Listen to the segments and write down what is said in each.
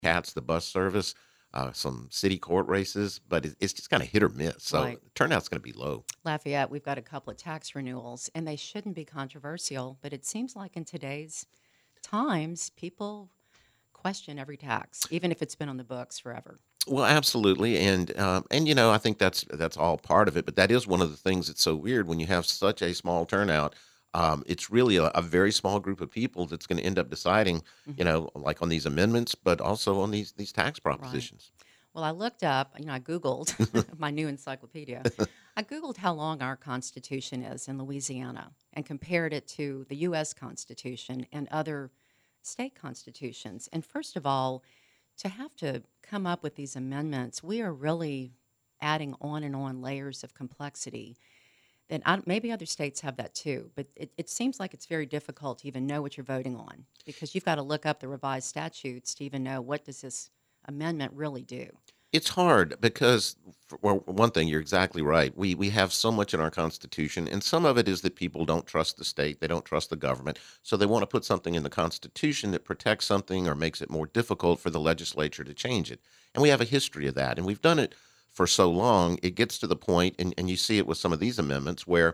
Cats, the bus service, some city court races, but it's just kind of hit or miss. So Right. the turnout's going to be low. Lafayette, we've got a couple of tax renewals, and they shouldn't be controversial, but it seems like in today's times, people question every tax, even if it's been on the books forever. Well, absolutely, and I think that's all part of it. But that is one of the things that's so weird when you have such a small turnout. It's really a very small group of people that's going to end up deciding, Hmm. like on these amendments, but also on these tax Right. propositions. Well, I looked up, I Googled my new encyclopedia. I Googled how long our Constitution is in Louisiana and compared it to the U.S. Constitution and other state constitutions. And first of all, to have to come up with these amendments, we are really adding on and on layers of complexity. Then maybe other states have that too, but it seems like it's very difficult to even know what you're voting on because you've got to look up the revised statutes to even know what does this amendment really do. It's hard because, well, one thing, you're exactly right. We have so much in our Constitution, and some of it is that people don't trust the state, they don't trust the government, so they want to put something in the Constitution that protects something or makes it more difficult for the legislature to change it. And we have a history of that, and we've done it for so long. It gets to the point, and you see it with some of these amendments, where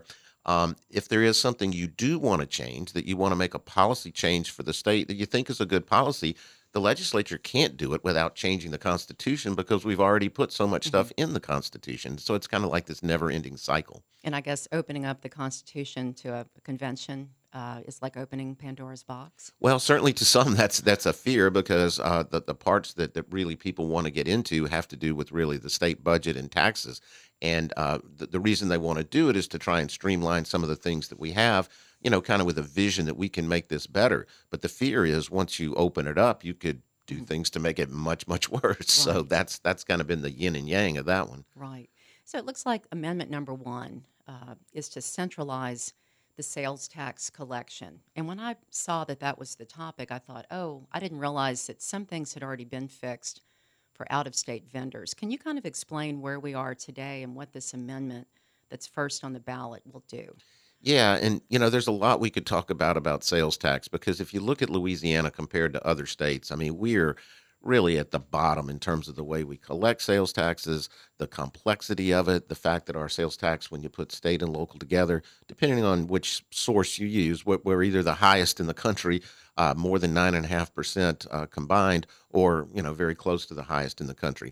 if there is something you do want to change, that you want to make a policy change for the state that you think is a good policy, the legislature can't do it without changing the Constitution because we've already put so much Hmm. stuff in the Constitution. So it's kind of like this never ending cycle. And I guess opening up the Constitution to a convention is like opening Pandora's box. Well, certainly to some, that's a fear because the parts that really people want to get into have to do with really the state budget and taxes. And the reason they want to do it is to try and streamline some of the things that we have, kind of with a vision that we can make this better. But the fear is once you open it up, you could do Mhm. things to make it much, much worse. So Right. that's kind of been the yin and yang of that one. Right. So it looks like Amendment number one is to centralize the sales tax collection. And when I saw that that was the topic, I thought, oh, I didn't realize that some things had already been fixed for out of state vendors. Can you kind of explain where we are today and what this amendment that's first on the ballot will do? Yeah, and there's a lot we could talk about sales tax because if you look at Louisiana compared to other states, I mean, we're really at the bottom in terms of the way we collect sales taxes, the complexity of it, the fact that our sales tax, when you put state and local together, depending on which source you use, we're either the highest in the country, more than 9.5% combined, or very close to the highest in the country.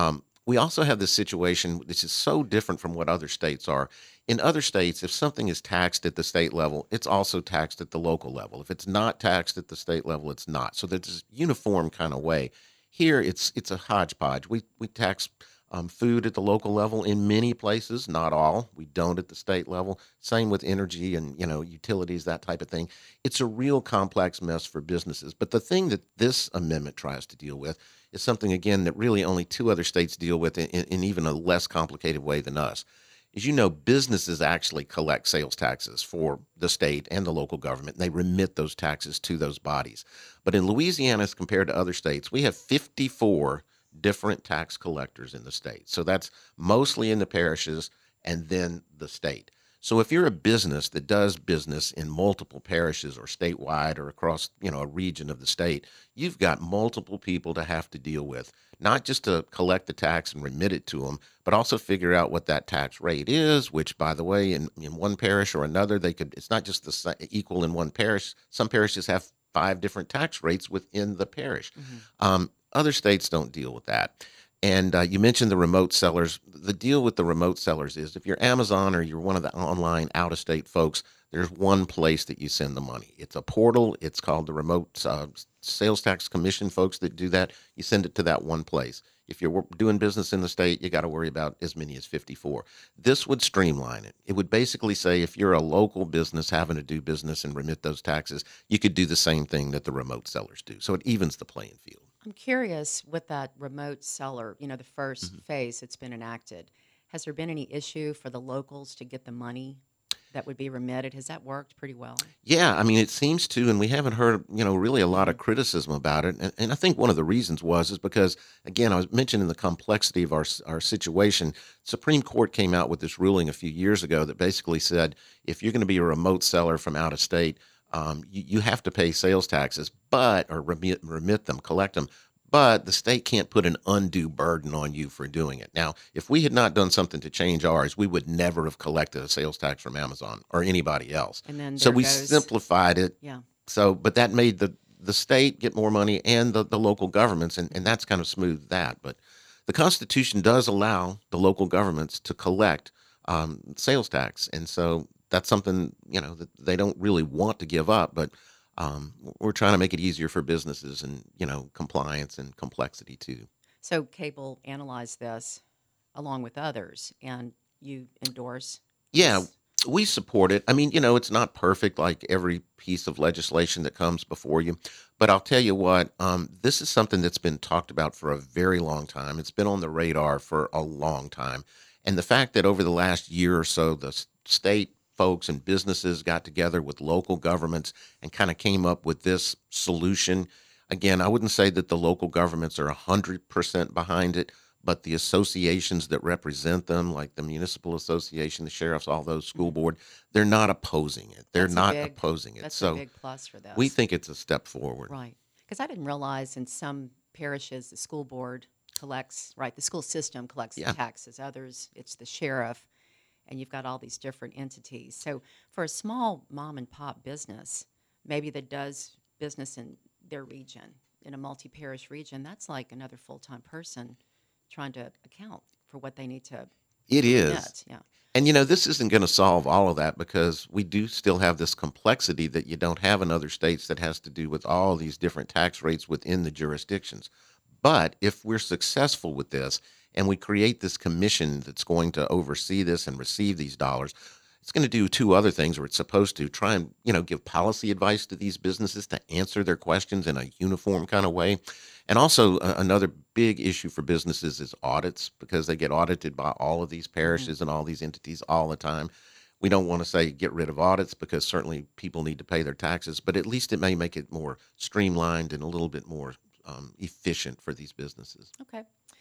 We also have this situation, which is so different from what other states are. In other states, if something is taxed at the state level, it's also taxed at the local level. If it's not taxed at the state level, it's not. So there's this uniform kind of way. Here, it's a hodgepodge. We tax food at the local level in many places, not all. We don't at the state level. Same with energy and utilities, that type of thing. It's a real complex mess for businesses. But the thing that this amendment tries to deal with is something again that really only two other states deal with in even a less complicated way than us. As you know, businesses actually collect sales taxes for the state and the local government, and they remit those taxes to those bodies. But in Louisiana, as compared to other states, we have 54 different tax collectors in the state. So that's mostly in the parishes and then the state. So if you're a business that does business in multiple parishes or statewide or across, a region of the state, you've got multiple people to have to deal with, not just to collect the tax and remit it to them, but also figure out what that tax rate is, which by the way, in one parish or another, it's not just equal in one parish. Some parishes have five different tax rates within the parish. Hmm. Other states don't deal with that. And you mentioned the remote sellers. The deal with the remote sellers is if you're Amazon or you're one of the online out of state folks, there's one place that you send the money. It's a portal. It's called the Remote Sales Tax Commission folks that do that. You send it to that one place. If you're doing business in the state, you got to worry about as many as 54. This would streamline it. It would basically say if you're a local business having to do business and remit those taxes, you could do the same thing that the remote sellers do. So it evens the playing field. I'm curious with that remote seller, the first Mhm. phase that's been enacted. Has there been any issue for the locals to get the money that would be remitted? Has that worked pretty well? Yeah, I mean, it seems to, and we haven't heard, really a lot Hmm. of criticism about it. And I think one of the reasons is because, again, I was mentioning the complexity of our situation. Supreme Court came out with this ruling a few years ago that basically said if you're going to be a remote seller from out of state, you have to pay sales taxes, or remit them, collect them. but the state can't put an undue burden on you for doing it. Now, if we had not done something to change ours, we would never have collected a sales tax from Amazon or anybody else. And then So there we goes, simplified it. yeah. So, but that made the state get more money and the local governments, and that's kind of smoothed that. But the Constitution does allow the local governments to collect sales tax, and so that's something that they don't really want to give up, but we're trying to make it easier for businesses and compliance and complexity too. So Cable analyzed this along with others, and you endorse Yeah, this. we support it. I mean, it's not perfect like every piece of legislation that comes before you, but I'll tell you what, this is something that's been talked about for a very long time. It's been on the radar for a long time. And the fact that over the last year or so, the state folks and businesses got together with local governments and kind of came up with this solution. Again, I wouldn't say that the local governments are 100% behind it, but the associations that represent them, like the municipal association, the sheriffs, all those school Mhm. board, they're not opposing it. They're That's a not big opposing it. that's a So big plus for we this. think it's a step forward. Right. Because I didn't realize in some parishes the school board collects, right, the school system collects the Yeah. taxes. Others, it's the sheriff, and you've got all these different entities. So for a small mom and pop business, maybe that does business in their region, in a multi parish region, that's like another full time person trying to account for what they need to It is. remit. Yeah. And this isn't going to solve all of that because we do still have this complexity that you don't have in other states that has to do with all these different tax rates within the jurisdictions. But if we're successful with this and we create this commission that's going to oversee this and receive these dollars, it's going to do two other things, or it's supposed to try and give policy advice to these businesses to answer their questions in a uniform kind of way. And also another big issue for businesses is audits, because they get audited by all of these Hmm. parishes and all these entities all the time. We don't want to say get rid of audits because certainly people need to pay their taxes, but at least it may make it more streamlined and a little bit more efficient for these businesses. Okay.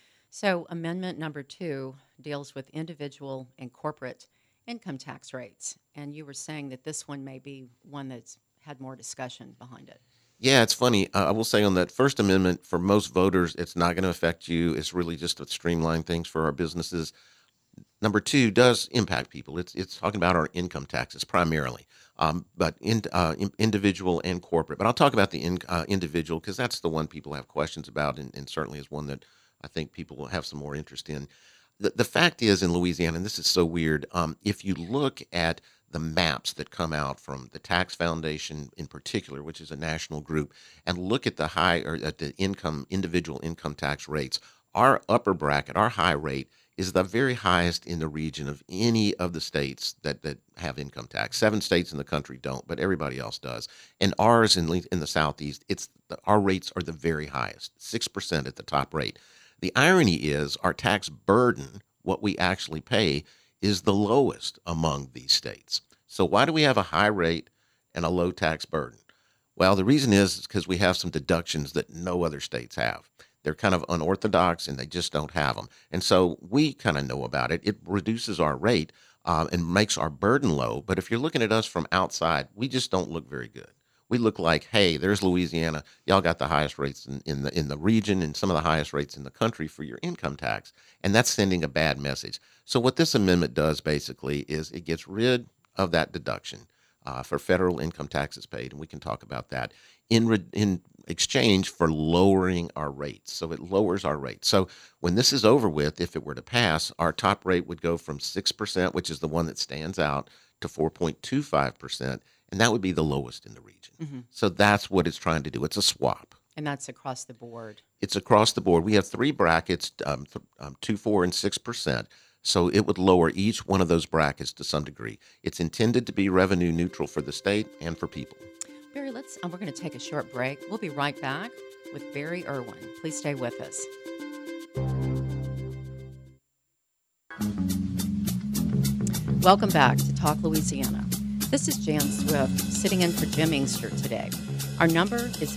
So, amendment number 2 deals with individual and corporate income tax rates. And you were saying that this one may be one that's had more discussion behind it. Yeah, it's funny. I will say on that First Amendment, for most voters, it's not going to affect you. It's really just to streamline things for our businesses. Number two does impact people. It's talking about our income taxes primarily, but individual and corporate. But I'll talk about the individual because that's the one people have questions about, and certainly is one that I think people will have some more interest in. The fact is, in Louisiana, and this is so weird, if you look at the maps that come out from the Tax Foundation in particular, which is a national group, and look at the high or at the individual income tax rates, our upper bracket, our high rate is the very highest in the region of any of the states that have income tax. 7 states in the country don't, but everybody else does. And ours in the Southeast, our rates are the very highest, 6% at the top rate. The irony is our tax burden, what we actually pay, is the lowest among these states. So why do we have a high rate and a low tax burden? Well, the reason is because we have some deductions that no other states have. They're kind of unorthodox and they just don't have them. And so we kind of know about it. It reduces our rate and makes our burden low. But if you're looking at us from outside, we just don't look very good. We look like, hey, there's Louisiana. Y'all got the highest rates in the region and some of the highest rates in the country for your income tax. And that's sending a bad message. So what this amendment does basically is it gets rid of that deduction for federal income taxes paid, and we can talk about that in exchange for lowering our rates. So it lowers our rate. So when this is over with, if it were to pass, our top rate would go from 6%, which is the one that stands out, to 4.25%, and that would be the lowest in the region. Hmm. So that's what it's trying to do. It's a swap. And that's across the board. It's across the board. We have 3 brackets, 2, 4, and 6%. So it would lower each one of those brackets to some degree. It's intended to be revenue neutral for the state and for people. Barry, we're going to take a short break. We'll be right back with Barry Irwin. Please stay with us. Welcome back to Talk Louisiana. This is Jan Swift sitting in for Jim Inkster today. Our number is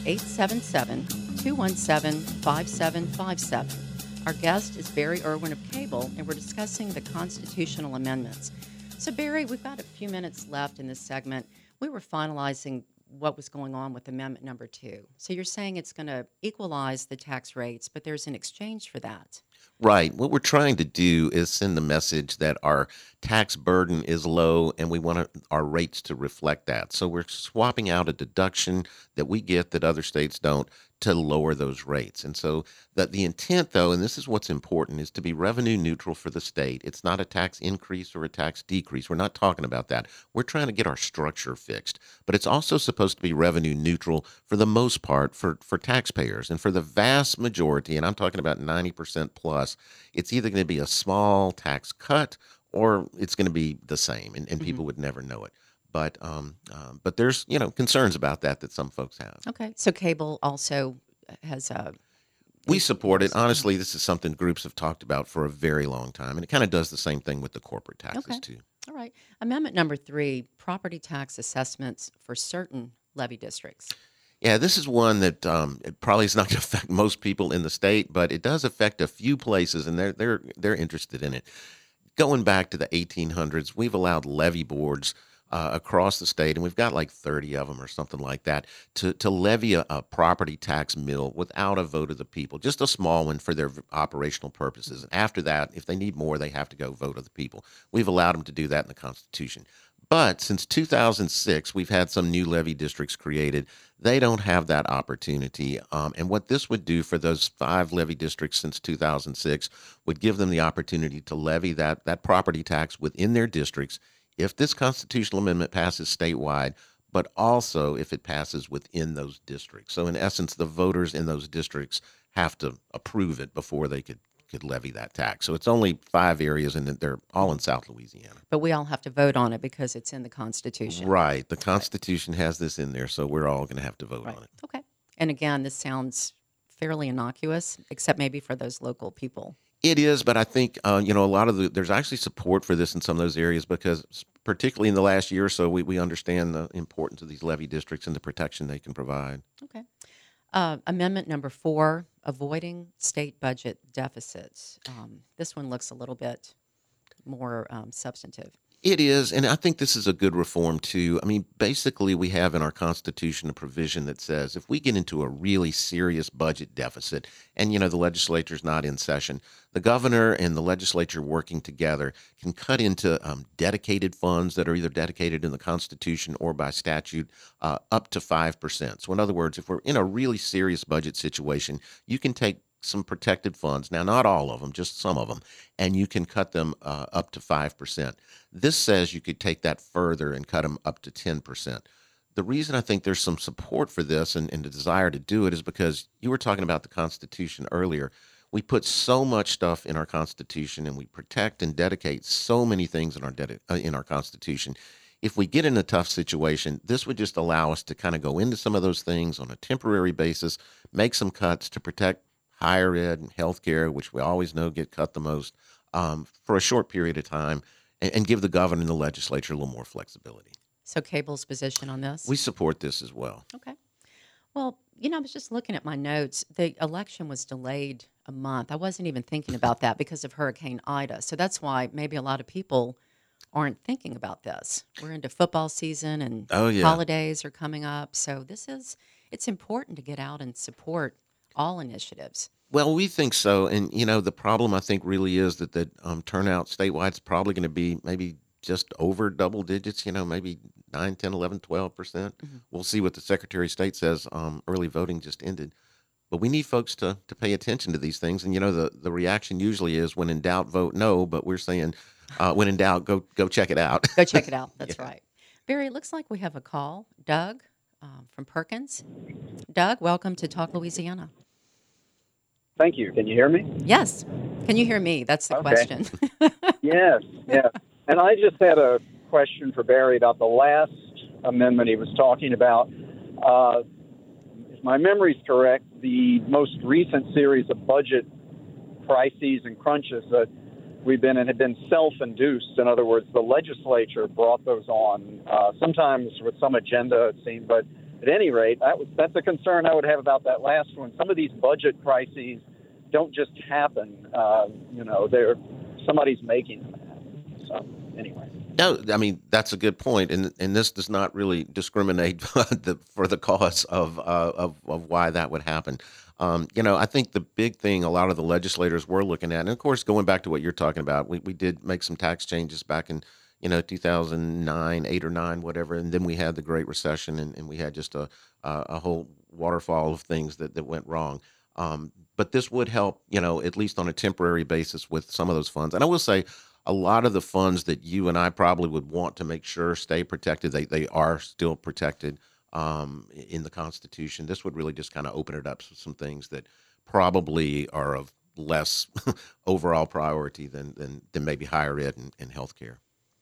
877-217-5757. Our guest is Barry Irwin of Cable, and we're discussing the constitutional amendments. So, Barry, we've got a few minutes left in this segment. We were finalizing what was going on with Amendment Number 2. So you're saying it's going to equalize the tax rates, but there's an exchange for that. Right. What we're trying to do is send the message that our tax burden is low and we want our rates to reflect that. So we're swapping out a deduction that we get that other states don't to lower those rates. And so that the intent, though, and this is what's important, is to be revenue neutral for the state. It's not a tax increase or a tax decrease. We're not talking about that. We're trying to get our structure fixed. But it's also supposed to be revenue neutral for the most part for taxpayers. And for the vast majority, and I'm talking about 90% plus, it's either going to be a small tax cut or it's going to be the same, and Hmm. people would never know it. But there's concerns about that some folks have. Okay. So cable also has We support it. yes. Honestly, this is something groups have talked about for a very long time, and it kind of does the same thing with the corporate taxes Okay. too. All right. Amendment Number 3, property tax assessments for certain levy districts. Yeah, this is one that it probably is not going to affect most people in the state, but it does affect a few places, and they're interested in it. Going back to the 1800s, we've allowed levy boards across the state, and we've got like 30 of them or something like that, to levy a property tax mill without a vote of the people, just a small one for their operational purposes. And after that, if they need more, they have to go vote of the people. We've allowed them to do that in the Constitution. But since 2006, we've had some new levy districts created. They don't have that opportunity. And what this would do for those 5 levy districts since 2006 would give them the opportunity to levy that property tax within their districts if this constitutional amendment passes statewide, but also if it passes within those districts. So in essence, the voters in those districts have to approve it before they could levy that tax. So it's only 5 areas, and they're all in South Louisiana. But we all have to vote on it because it's in the Constitution. Right. The Right. Constitution has this in there, so we're all going to have to vote Right. on it. Okay. And again, this sounds fairly innocuous, except maybe for those local people. It is, but I think a lot of there's actually support for this in some of those areas because, particularly in the last year or so, we understand the importance of these levy districts and the protection they can provide. Okay. Amendment Number 4, avoiding state budget deficits. This one looks a little bit more substantive. It is, and I think this is a good reform too. I mean, basically, we have in our Constitution a provision that says if we get into a really serious budget deficit, and the legislature's not in session, the governor and the legislature working together can cut into dedicated funds that are either dedicated in the Constitution or by statute up to 5%. So, in other words, if we're in a really serious budget situation, you can take some protected funds. Now, not all of them, just some of them, and you can cut them up to 5%. This says you could take that further and cut them up to 10%. The reason I think there's some support for this and the desire to do it is because you were talking about the Constitution earlier. We put so much stuff in our Constitution, and we protect and dedicate so many things in our Constitution. If we get in a tough situation, this would just allow us to kind of go into some of those things on a temporary basis, make some cuts to protect higher ed and healthcare, which we always know get cut the most, for a short period of time, and give the governor and the legislature a little more flexibility. So, cable's position on this? We support this as well. Okay. Well, I was just looking at my notes. The election was delayed a month. I wasn't even thinking about that because of Hurricane Ida. So that's why maybe a lot of people aren't thinking about this. We're into football season and Oh, yeah. holidays are coming up. So it's important to get out and support all initiatives. Well, we think so. And, the problem I think really is that the turnout statewide is probably going to be maybe just over double digits, maybe 9, 10, 11, 12%. Mhm. We'll see what the Secretary of State says. Early voting just ended. But we need folks to pay attention to these things. And, the reaction usually is when in doubt, vote no. But we're saying when in doubt, go check it out. Go check it out. That's Yeah. right. Barry, it looks like we have a call. Doug from Perkins. Doug, welcome to Talk Louisiana. Thank you. Can you hear me? Yes. Can you hear me? That's the Okay. question. Yes, yes. And I just had a question for Barry about the last amendment he was talking about. If my memory's correct, the most recent series of budget crises and crunches that we've been in have been self-induced. In other words, the legislature brought those on, sometimes with some agenda, it seemed. But at any rate, that's a concern I would have about that last one. Some of these budget crises don't just happen. Somebody's making them happen. So anyway. No, I mean that's a good point, and this does not really discriminate for the cause of why that would happen. I think the big thing a lot of the legislators were looking at, and of course, going back to what you're talking about, we did make some tax changes back in 2009, 8 or 9, whatever, and then we had the Great Recession, and we had just a whole waterfall of things that went wrong. But this would help, at least on a temporary basis with some of those funds. And I will say, a lot of the funds that you and I probably would want to make sure stay protected, they are still protected in the Constitution. This would really just kind of open it up to some things that probably are of less overall priority than maybe higher ed and healthcare.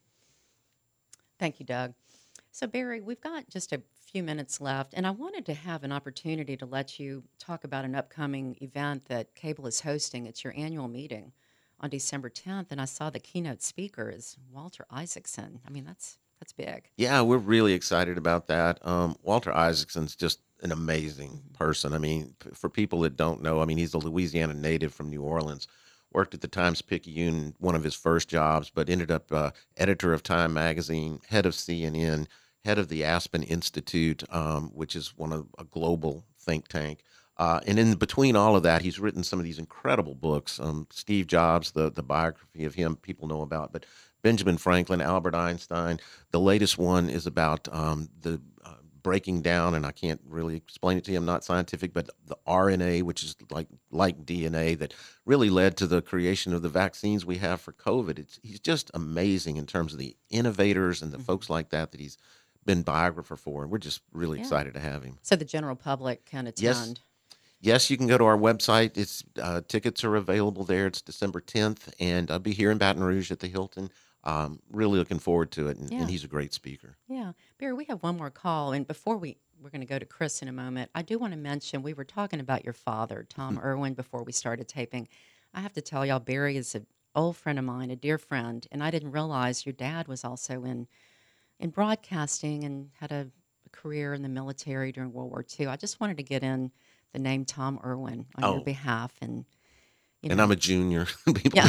Thank you, Doug. So, Barry, we've got just a few minutes left, and I wanted to have an opportunity to let you talk about an upcoming event that Cable is hosting. It's your annual meeting on December 10th, and I saw the keynote speaker is Walter Isaacson. I mean, that's big. Yeah, we're really excited about that. Walter Isaacson's just an amazing person. I mean, for people that don't know, I mean, he's a Louisiana native from New Orleans, worked at the Times-Picayune, one of his first jobs, but ended up editor of Time Magazine, head of CNN, head of the Aspen Institute, which is a global think tank. And in between all of that, he's written some of these incredible books. Steve Jobs, the biography of him, people know about, but Benjamin Franklin, Albert Einstein. The latest one is about the breaking down, and I can't really explain it to you. I'm not scientific, but the RNA, which is like DNA, that really led to the creation of the vaccines we have for COVID. He's just amazing in terms of the innovators and the folks like that he's been biographer for, and we're just really excited to have him. So the general public can attend. Yes, you can go to our website. It's tickets are available there. It's December 10th, and I'll be here in Baton Rouge at the Hilton. Really looking forward to it, and he's a great speaker. Yeah. Barry, we have one more call, and before we're going to go to Chris in a moment, I do want to mention we were talking about your father, Tom Irwin, before we started taping. I have to tell y'all, Barry is an old friend of mine, a dear friend, and I didn't realize your dad was also in broadcasting and had a career in the military during World War II. I just wanted to get in the name Tom Irwin on your behalf, and and I'm a junior. Yeah.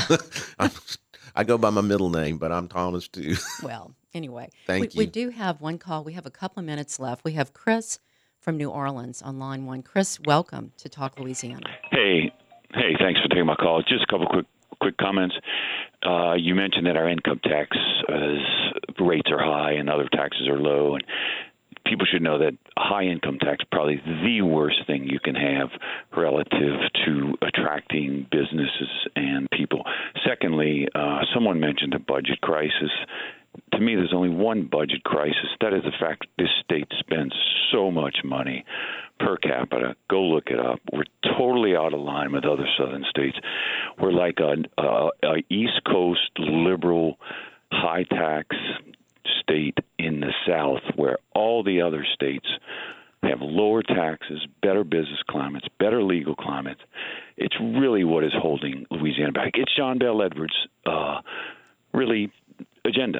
I go by my middle name, but I'm Thomas too. Well, anyway, Thank you. We do have one call. We have a couple of minutes left. We have Chris from New Orleans on line 1. Chris, welcome to Talk Louisiana. Hey, thanks for taking my call. Just a couple quick comments. You mentioned that our income tax rates are high and other taxes are low, and people should know that a high income tax is probably the worst thing you can have relative to attracting businesses and people. Secondly, someone mentioned a budget crisis. To me, there's only one budget crisis. That is the fact this state spends so much money per capita. Go look it up. We're totally out of line with other southern states. We're like a East Coast liberal high tax state in the South, where all the other states have lower taxes, better business climates, better legal climates. It's really what is holding Louisiana back. It's John Bel Edwards' really agenda.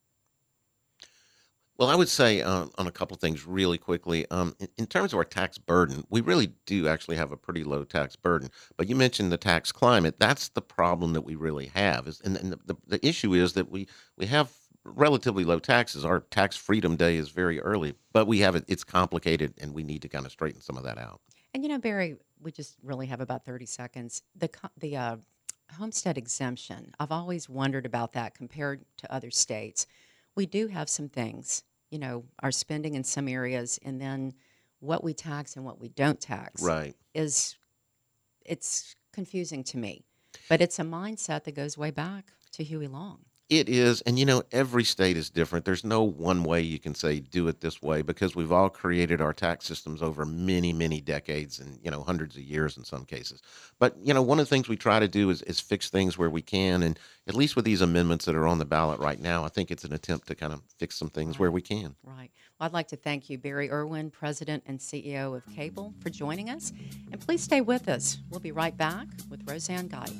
Well, I would say on a couple of things really quickly. In terms of our tax burden, we really do actually have a pretty low tax burden. But you mentioned the tax climate. That's the problem that we really have. And the issue is that we have relatively low taxes. Our tax freedom day is very early, but we have it's complicated, and we need to kind of straighten some of that out. And Barry, we just really have about 30 seconds. The homestead exemption, I've always wondered about that compared to other states. We do have some things, our spending in some areas, and then what we tax and what we don't tax. Right. It's confusing to me, but it's a mindset that goes way back to Huey Long. It is, and every state is different. There's no one way you can say do it this way, because we've all created our tax systems over many, many decades and hundreds of years in some cases. But one of the things we try to do is fix things where we can, and at least with these amendments that are on the ballot right now, I think it's an attempt to kind of fix some things where we can. Right. Well, I'd like to thank you, Barry Irwin, President and CEO of Cable, for joining us, and please stay with us. We'll be right back with Roseanne Geib.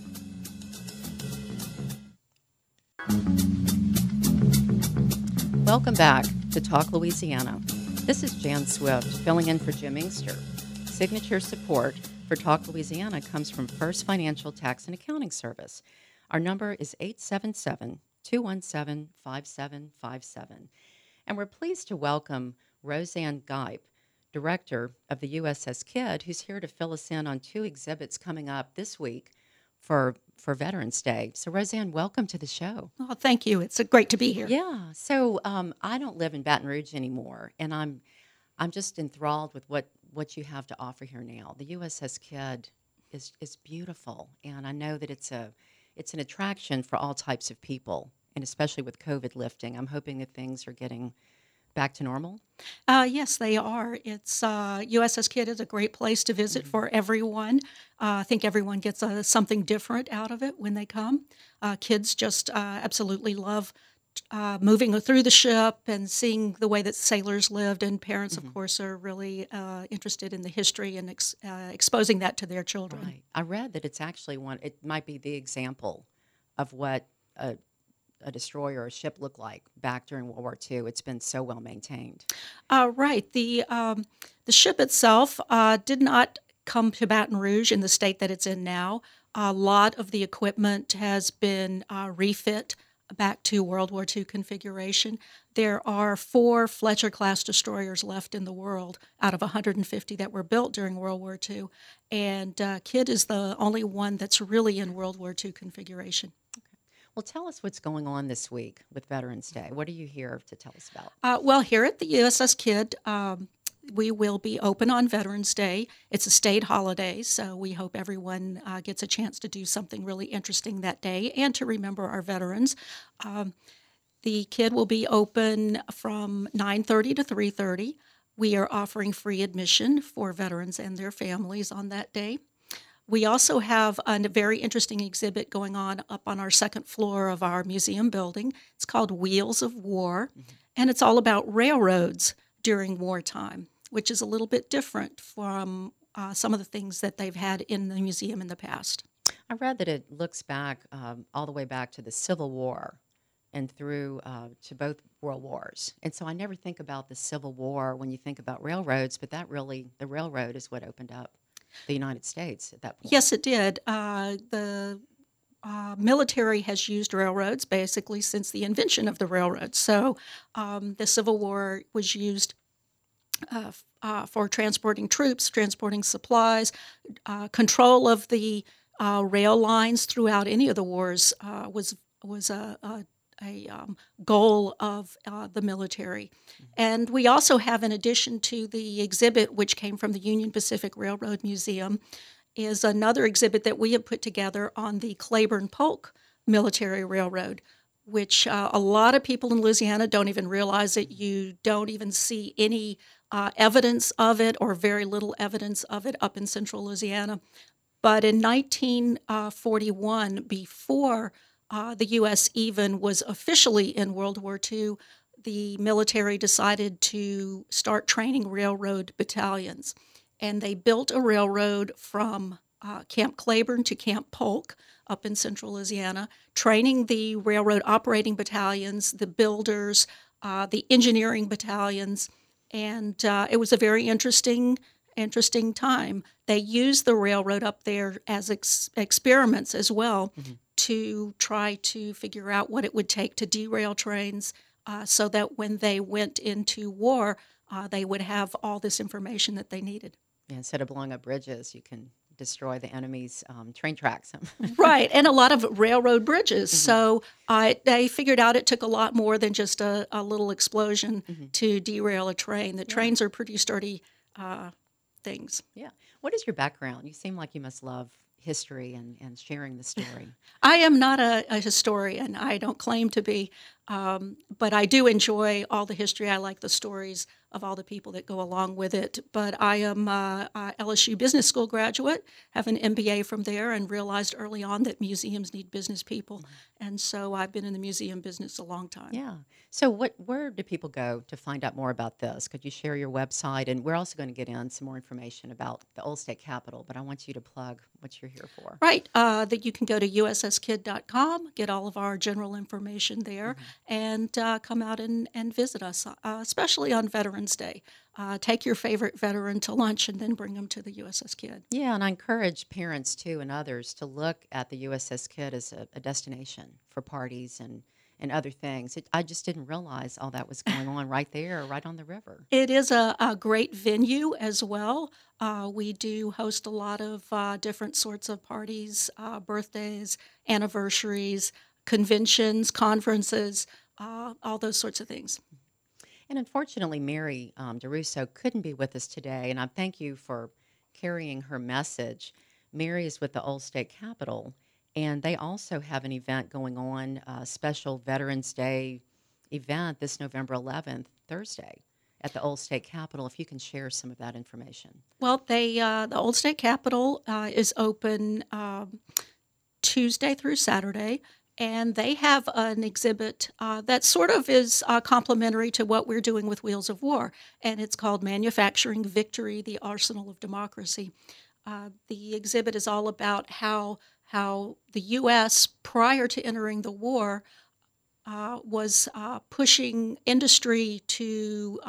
Welcome back to Talk Louisiana. This is Jan Swift, filling in for Jim Inkster. Signature support for Talk Louisiana comes from First Financial Tax and Accounting Service. Our number is 217-5757. And we're pleased to welcome Roseanne Gipe, director of the USS Kidd, who's here to fill us in on two exhibits coming up this week for Veterans Day. So, Roseanne, welcome to the show. Oh, thank you. It's great to be here. Yeah. So, I don't live in Baton Rouge anymore, and I'm just enthralled with what you have to offer here now. The USS Kidd is beautiful, and I know that it's an attraction for all types of people, and especially with COVID lifting, I'm hoping that things are getting back to normal. Yes, they are. It's USS Kidd is a great place to visit for everyone. I think everyone gets something different out of it when they come. Kids just absolutely love moving through the ship and seeing the way that sailors lived, and parents, of course, are really interested in the history and exposing that to their children. Right. I read that it's actually it might be the example of what a destroyer or a ship looked like back during World War II. It's been so well maintained. Right. The ship itself did not come to Baton Rouge in the state that it's in now. A lot of the equipment has been refit back to World War II configuration. There are 4 Fletcher-class destroyers left in the world out of 150 that were built during World War II, and Kidd is the only one that's really in World War II configuration. Well, tell us what's going on this week with Veterans Day. What are you here to tell us about? Well, here at the USS Kidd, we will be open on Veterans Day. It's a state holiday, so we hope everyone gets a chance to do something really interesting that day and to remember our veterans. The Kidd will be open from 9:30 to 3:30. We are offering free admission for veterans and their families on that day. We also have a very interesting exhibit going on up on our second floor of our museum building. It's called Wheels of War, and it's all about railroads during wartime, which is a little bit different from some of the things that they've had in the museum in the past. I read that it looks back all the way back to the Civil War and through to both World Wars. And so I never think about the Civil War when you think about railroads, but the railroad is what opened up the United States at that point. Yes, it did. The military has used railroads basically since the invention of the railroad. So the Civil War was used for transporting troops, transporting supplies, control of the rail lines throughout any of the wars was a goal of the military. And we also have, in addition to the exhibit which came from the Union Pacific Railroad Museum, is another exhibit that we have put together on the Claiborne Polk Military Railroad, which a lot of people in Louisiana don't even realize it. You don't even see any evidence of it or very little evidence of it up in central Louisiana. But in 1941, before the U.S. even was officially in World War II, the military decided to start training railroad battalions. And they built a railroad from Camp Claiborne to Camp Polk up in central Louisiana, training the railroad operating battalions, the builders, the engineering battalions. And it was a very interesting time. They used the railroad up there as experiments as well, to try to figure out what it would take to derail trains so that when they went into war, they would have all this information that they needed. Yeah, instead of blowing up bridges, you can destroy the enemy's train tracks. Right, and a lot of railroad bridges. So they figured out it took a lot more than just a little explosion to derail a train. The trains are pretty sturdy things. Yeah. What is your background? You seem like you must love history and sharing the story. I am not a historian. I don't claim to be, but I do enjoy all the history. I like the stories of all the people that go along with it. But I am a LSU Business School graduate, have an MBA from there, and realized early on that museums need business people. And so I've been in the museum business a long time. Yeah. So where do people go to find out more about this? Could you share your website? And we're also going to get in some more information about the Old State Capitol, but I want you to plug what you're here for. Right. That you can go to usskidd.com, get all of our general information there, and come out and visit us, especially on Veterans Day. Take your favorite veteran to lunch and then bring them to the USS Kidd. Yeah, and I encourage parents, too, and others to look at the USS Kidd as a destination for parties and and other things. I just didn't realize all that was going on right there, right on the river. It is a great venue as well. We do host a lot of different sorts of parties, birthdays, anniversaries, conventions, conferences, all those sorts of things. And unfortunately, Mary DeRusso couldn't be with us today, and I thank you for carrying her message. Mary is with the Old State Capitol, and they also have an event going on, a special Veterans Day event this November 11th, Thursday, at the Old State Capitol. If you can share some of that information. Well, the Old State Capitol is open Tuesday through Saturday, and they have an exhibit that sort of is complementary to what we're doing with Wheels of War, and it's called Manufacturing Victory, the Arsenal of Democracy. The exhibit is all about how the U.S., prior to entering the war, was pushing industry to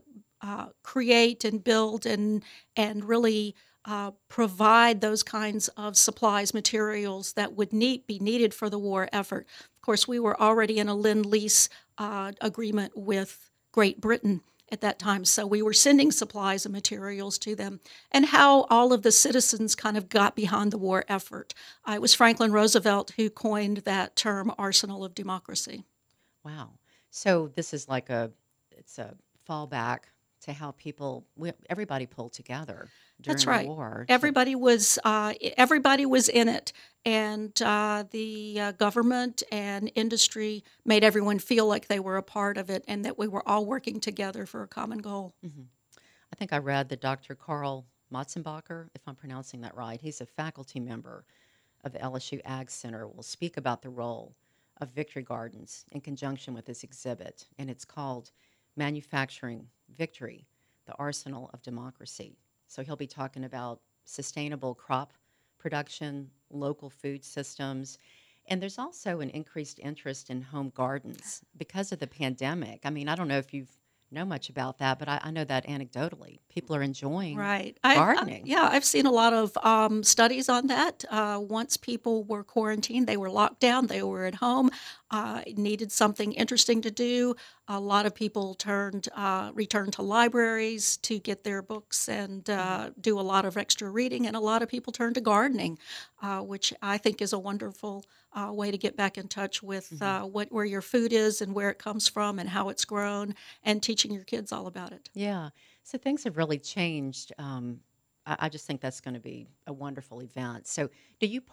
create and build and really provide those kinds of supplies, materials that would be needed for the war effort. Of course, we were already in a Lend-Lease agreement with Great Britain at that time, so we were sending supplies and materials to them, and how all of the citizens kind of got behind the war effort. It was Franklin Roosevelt who coined that term, arsenal of democracy. Wow. So this is like it's a fallback to how everybody pulled together during That's right. the war. Everybody was in it, and the government and industry made everyone feel like they were a part of it, and that we were all working together for a common goal. Mm-hmm. I think I read that Dr. Karl Matzenbacher, if I'm pronouncing that right, he's a faculty member of the LSU Ag Center, will speak about the role of Victory Gardens in conjunction with this exhibit, and it's called Manufacturing Victory, the Arsenal of Democracy. So he'll be talking about sustainable crop production, local food systems, and there's also an increased interest in home gardens because of the pandemic. I mean, I don't know if you know much about that, but I know that anecdotally, people are enjoying gardening. I've seen a lot of studies on that. Once people were quarantined, they were locked down, they were at home, needed something interesting to do. A lot of people returned to libraries to get their books and do a lot of extra reading, and a lot of people turned to gardening, which I think is a wonderful way to get back in touch with where your food is and where it comes from and how it's grown, and teaching your kids all about it. Yeah. So things have really changed. I just think that's going to be a wonderful event. So do you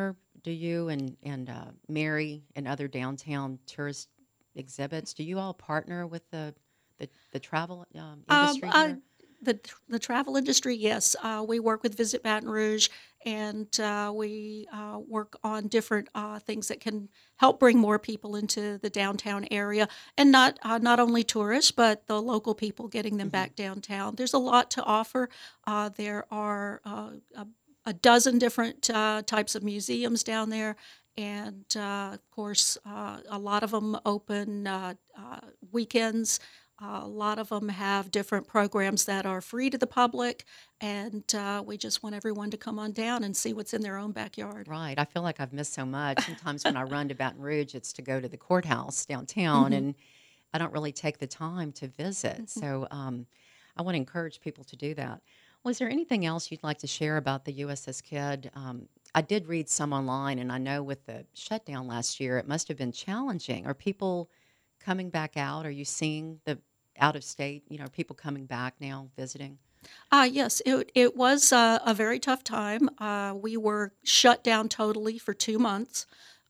and Mary and other downtown tourist exhibits, do you all partner with the travel industry here? The travel industry, yes. We work with Visit Baton Rouge, and we work on different things that can help bring more people into the downtown area, and not only tourists, but the local people, getting them back downtown. There's a lot to offer. There are a dozen different types of museums down there, and of course, a lot of them open weekends. A lot of them have different programs that are free to the public, and we just want everyone to come on down and see what's in their own backyard. Right. I feel like I've missed so much. Sometimes when I run to Baton Rouge, it's to go to the courthouse downtown, and I don't really take the time to visit. So I want to encourage people to do that. Well, is there anything else you'd like to share about the USS Kidd? I did read some online, and I know with the shutdown last year, it must have been challenging. Are people coming back out? Are you seeing the out-of-state, people coming back now visiting? Yes, it was a very tough time. We were shut down totally for 2 months,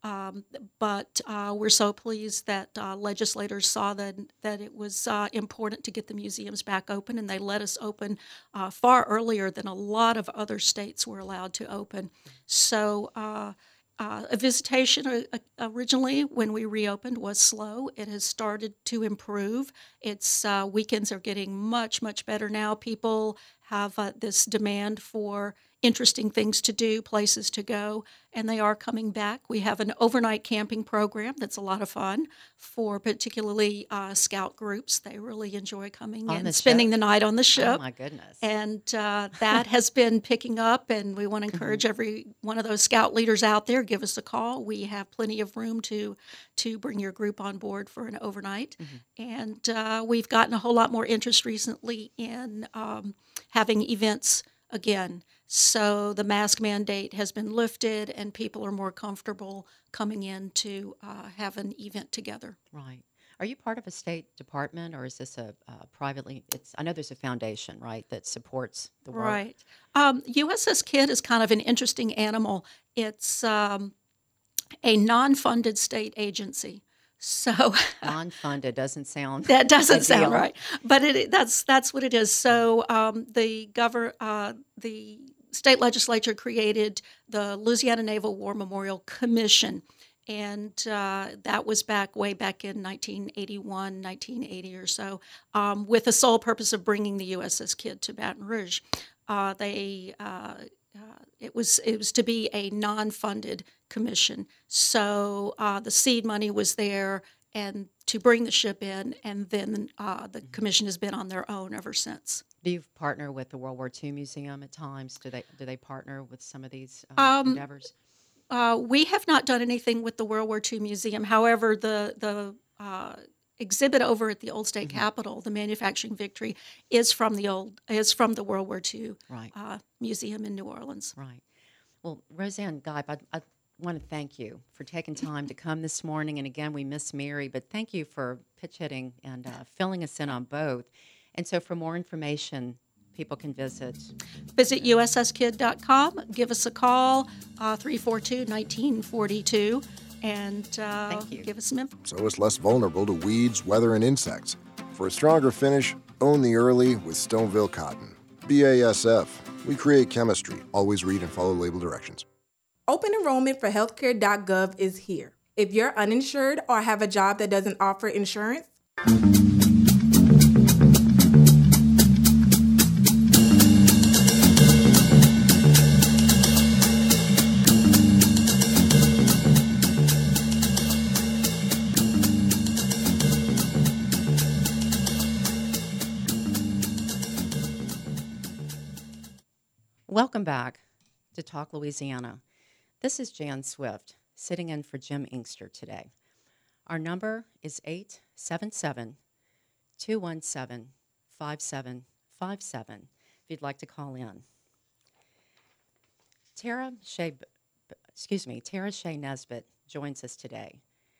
but we're so pleased that legislators saw that it was important to get the museums back open, and they let us open far earlier than a lot of other states were allowed to open. So a visitation originally, when we reopened, was slow. It has started to improve. Its weekends are getting much, much better now. People have this demand for interesting things to do, places to go, and they are coming back. We have an overnight camping program that's a lot of fun for particularly scout groups. They really enjoy coming On and the spending ship? the night on the Oh ship. my goodness. And that has been picking up, and we want to encourage every one of those scout leaders out there, give us a call. We have plenty of room to bring your group on board for an overnight. And we've gotten a whole lot more interest recently in having events again. So the mask mandate has been lifted, and people are more comfortable coming in to have an event together. Right. Are you part of a state department, or is this a privately? I know there's a foundation, right, that supports the work. Right. USS Kidd is kind of an interesting animal. It's a non-funded state agency. So Non-funded doesn't sound. that doesn't sound ideal. right, but that's what it is. So the state legislature created the Louisiana Naval War Memorial Commission, and that was way back in 1981, 1980 or so, with the sole purpose of bringing the USS Kidd to Baton Rouge. It was to be a non-funded commission, so the seed money was there, and to bring the ship in, and then the commission has been on their own ever since. Do you partner with the World War II Museum at times? Do they partner with some of these endeavors? We have not done anything with the World War II Museum. However, the exhibit over at the Old State Capitol, the Manufacturing Victory, is from the World War II Right. Museum in New Orleans. Right. Well, Roseanne Geib, I want to thank you for taking time to come this morning. And again, we miss Mary, but thank you for pitch hitting and filling us in on both. And so for more information, people can visit USSKid.com. Give us a call, 342-1942, and Thank you. give us some info. So it's less vulnerable to weeds, weather, and insects. For a stronger finish, own the early with Stoneville Cotton. BASF. We create chemistry. Always read and follow label directions. Open enrollment for healthcare.gov is here. If you're uninsured or have a job that doesn't offer insurance, Welcome back to Talk Louisiana. This is Jan Swift, sitting in for Jim Inkster today. Our number is 877-217-5757 if you'd like to call in. Tara Shea Nesbitt joins us today.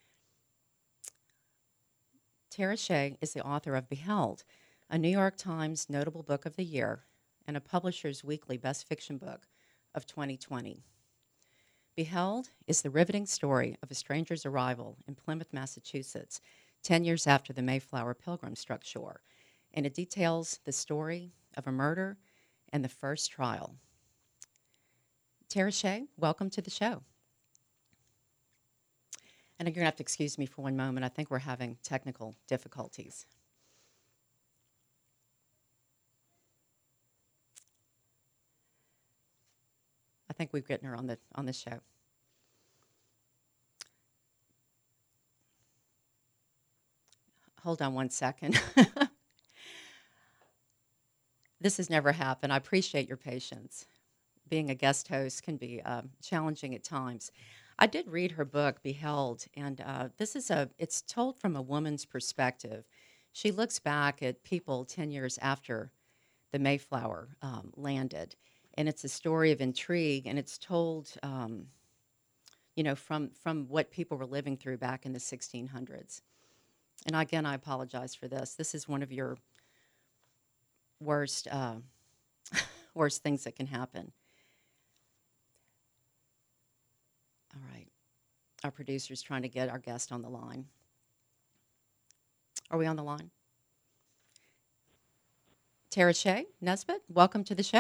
Tara Shea is the author of Beheld, a New York Times Notable Book of the Year and a Publisher's Weekly Best Fiction Book of 2020. Beheld is the riveting story of a stranger's arrival in Plymouth, Massachusetts, 10 years after the Mayflower Pilgrim struck shore, and it details the story of a murder and the first trial. Tara Shea, welcome to the show. And you're going to have to excuse me for one moment. I think we're having technical difficulties. I think we've gotten her on the show. Hold on one second. This has never happened. I appreciate your patience. Being a guest host can be challenging at times. I did read her book, Beheld, and it's told from a woman's perspective. She looks back at people 10 years after the Mayflower landed. And it's a story of intrigue, and it's told, from what people were living through back in the 1600s. And again, I apologize for this. This is one of your worst things that can happen. All right. Our producer's trying to get our guest on the line. Are we on the line? Tara Shea Nesbitt, welcome to the show.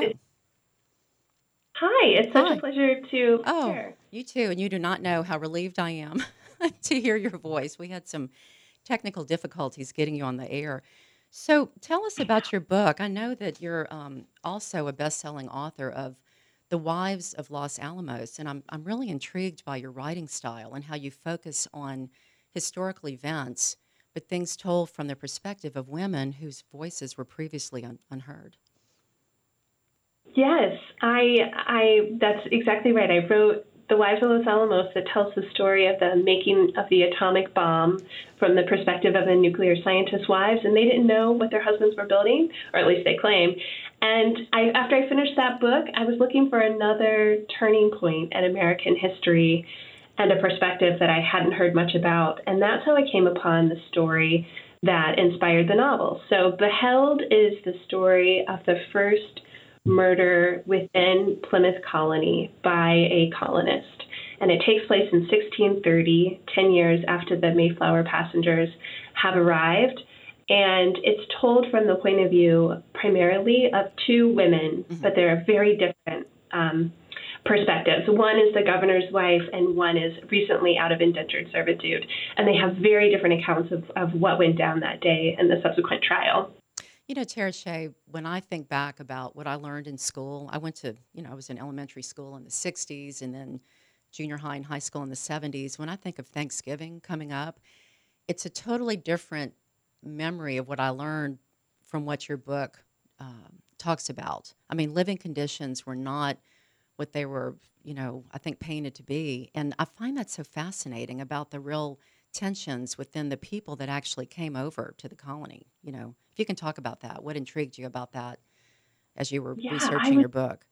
Hi, it's such Hi. a pleasure to Oh, share. you too. And you do not know how relieved I am to hear your voice. We had some technical difficulties getting you on the air. So tell us about your book. I know that you're also a best-selling author of The Wives of Los Alamos, and I'm really intrigued by your writing style and how you focus on historical events, but things told from the perspective of women whose voices were previously unheard. Yes, that's exactly right. I wrote The Wives of Los Alamos that tells the story of the making of the atomic bomb from the perspective of the nuclear scientists' wives, and they didn't know what their husbands were building, or at least they claim. And after I finished that book, I was looking for another turning point in American history and a perspective that I hadn't heard much about, and that's how I came upon the story that inspired the novel. So Beheld is the story of the first murder within Plymouth Colony by a colonist. And it takes place in 1630, 10 years after the Mayflower passengers have arrived. And it's told from the point of view primarily of two women, but they're very different perspectives. One is the governor's wife, and one is recently out of indentured servitude. And they have very different accounts of what went down that day and the subsequent trial. You know, Tara Shea, when I think back about what I learned in school, I was in elementary school in the 60s and then junior high and high school in the 70s. When I think of Thanksgiving coming up, it's a totally different memory of what I learned from what your book talks about. I mean, living conditions were not what they were, I think painted to be. And I find that so fascinating about the real tensions within the people that actually came over to the colony. If you can talk about that, what intrigued you about that as you were researching your book?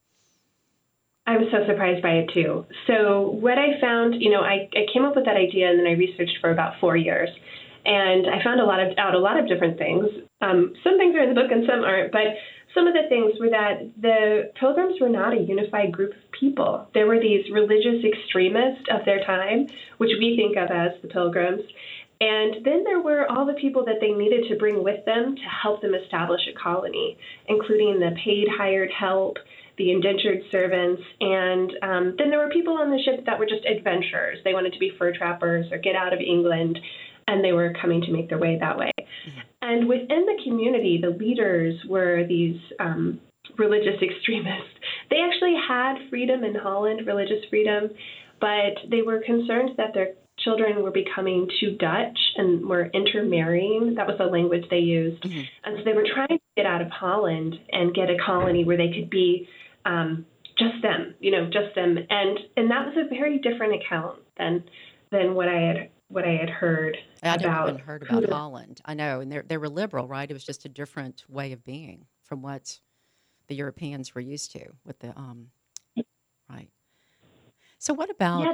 I was so surprised by it too. So what I found, I came up with that idea and then I researched for about 4 years, and I found out a lot of different things. Some things are in the book and some aren't, but some of the things were that the Pilgrims were not a unified group of people. There were these religious extremists of their time, which we think of as the Pilgrims. And then there were all the people that they needed to bring with them to help them establish a colony, including the paid hired help, the indentured servants, and then there were people on the ship that were just adventurers. They wanted to be fur trappers or get out of England, and they were coming to make their way that way. And within the community, the leaders were these religious extremists. They actually had freedom in Holland, religious freedom, but they were concerned that their children were becoming too Dutch and were intermarrying. That was the language they used. And so they were trying to get out of Holland and get a colony where they could be just them, just them. And that was a very different account than what I had heard I'd about. never even heard about Holland. I know, and they were liberal, right? It was just a different way of being from what the Europeans were used to with the right. So what about?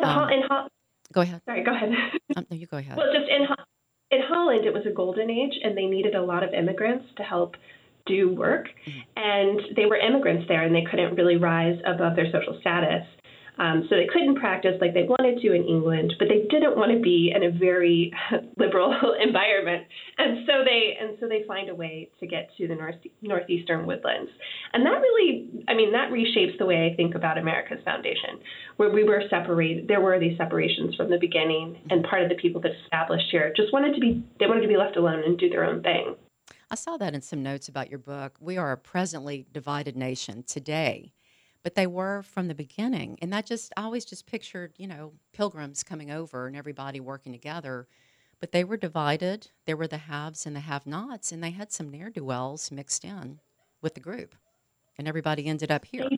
Go ahead. Sorry, go ahead. No, you go ahead. Well, just in Holland, it was a golden age, and they needed a lot of immigrants to help do work. And they were immigrants there, and they couldn't really rise above their social status. So they couldn't practice like they wanted to in England, but they didn't want to be in a very liberal environment. And so they find a way to get to the northeastern woodlands. And that really, that reshapes the way I think about America's foundation, where we were separated. There were these separations from the beginning, and part of the people that established here just wanted to be left alone and do their own thing. I saw that in some notes about your book. We are a presently divided nation today, but they were from the beginning. And I always just pictured, pilgrims coming over and everybody working together. But they were divided. There were the haves and the have-nots, and they had some ne'er-do-wells mixed in with the group. And everybody ended up here.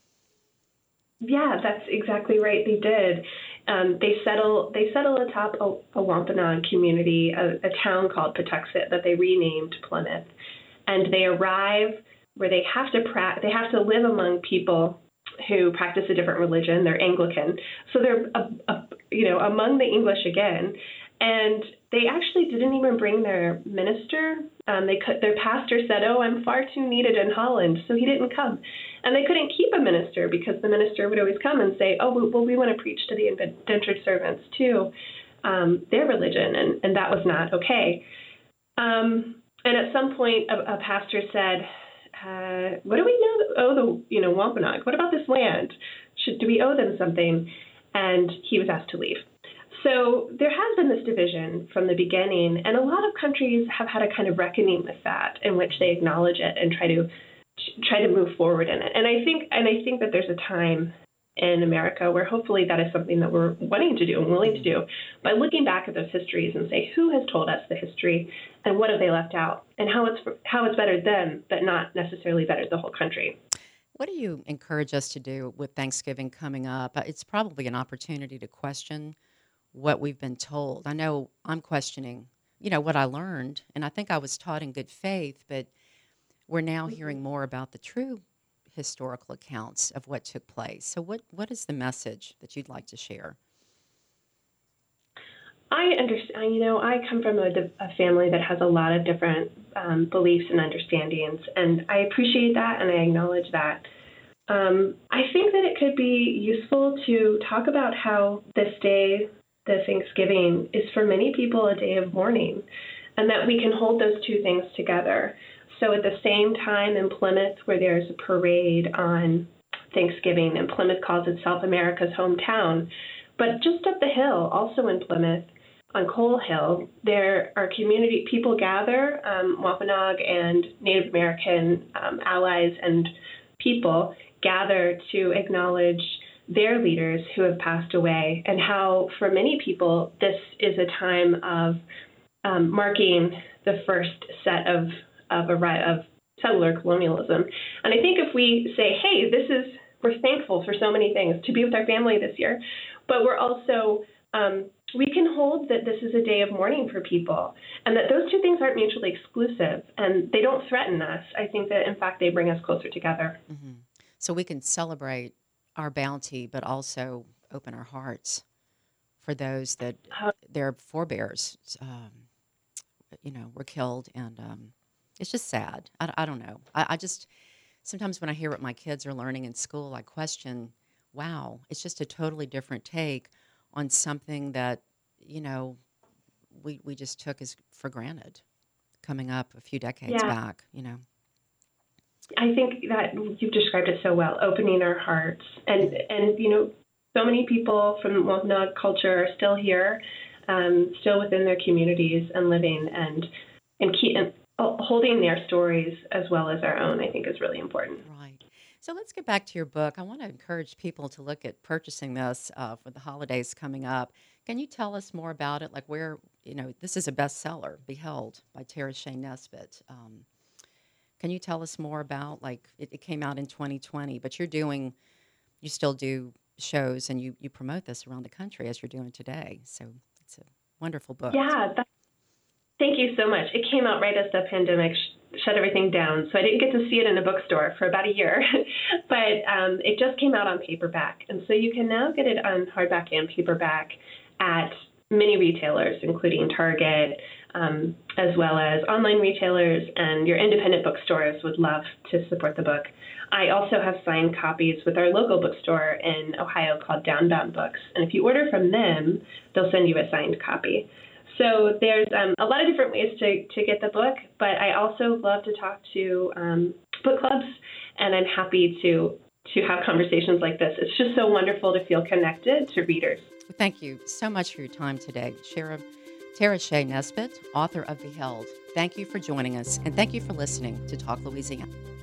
Yeah, that's exactly right. They did. They settle atop a Wampanoag community, a town called Patuxent that they renamed Plymouth. And they arrive where they have to live among people who practice a different religion. They're Anglican, so they're among the English again. And they actually didn't even bring their minister. Their pastor said, "Oh, I'm far too needed in Holland," so he didn't come. And they couldn't keep a minister because the minister would always come and say, "Oh, well, we want to preach to the indentured servants too, their religion," and that was not okay. And at some point, a pastor said, "What do we owe the Wampanoag? What about this land? Do we owe them something?" And he was asked to leave. So there has been this division from the beginning, and a lot of countries have had a kind of reckoning with that, in which they acknowledge it and try to move forward in it. And I think that there's a time in America where hopefully that is something that we're wanting to do and willing to do by looking back at those histories and say, who has told us the history and what have they left out, and how it's better them, but not necessarily better the whole country. What do you encourage us to do with Thanksgiving coming up? It's probably an opportunity to question what we've been told. I know I'm questioning, what I learned, and I think I was taught in good faith, but we're now hearing more about the true historical accounts of what took place. So what is the message that you'd like to share? I understand. I come from a family that has a lot of different beliefs and understandings, and I appreciate that and I acknowledge that. I think that it could be useful to talk about how this day, the Thanksgiving, is for many people a day of mourning, and that we can hold those two things together. So at the same time in Plymouth, where there's a parade on Thanksgiving, and Plymouth calls itself America's hometown, but just up the hill, also in Plymouth, on Coal Hill, there are community people gather, Wampanoag and Native American allies and people gather to acknowledge their leaders who have passed away, and how for many people this is a time of marking the first set of settler colonialism. And I think if we say, hey, we're thankful for so many things, to be with our family this year, but we're also we can hold that this is a day of mourning for people, and that those two things aren't mutually exclusive, and they don't threaten us. I think that, in fact, they bring us closer together. Mm-hmm. So we can celebrate our bounty, but also open our hearts for those that their forebears, were killed, and it's just sad. I don't know. I just, sometimes when I hear what my kids are learning in school, I question, wow, it's just a totally different take on something that, we just took as for granted coming up a few decades back, I think that you've described it so well, opening our hearts. And so many people from Wampanoag culture are still here, still within their communities and living and holding their stories as well as our own, I think is really important. Right. So let's get back to your book. I want to encourage people to look at purchasing this for the holidays coming up. Can you tell us more about it? Like where, this is a bestseller, Beheld by Tara Shea Nesbitt. Can you tell us more about, it came out in 2020, but you still do shows and you promote this around the country as you're doing today. So it's a wonderful book. Yeah, thank you so much. It came out right as the pandemic shut everything down, so I didn't get to see it in a bookstore for about a year, but it just came out on paperback, and so you can now get it on hardback and paperback at many retailers, including Target, as well as online retailers, and your independent bookstores would love to support the book. I also have signed copies with our local bookstore in Ohio called Downbound Books, and if you order from them, they'll send you a signed copy. So there's a lot of different ways to get the book, but I also love to talk to book clubs, and I'm happy to have conversations like this. It's just so wonderful to feel connected to readers. Thank you so much for your time today. Tara Shea Nesbitt, author of Beheld. Thank you for joining us, and thank you for listening to Talk Louisiana.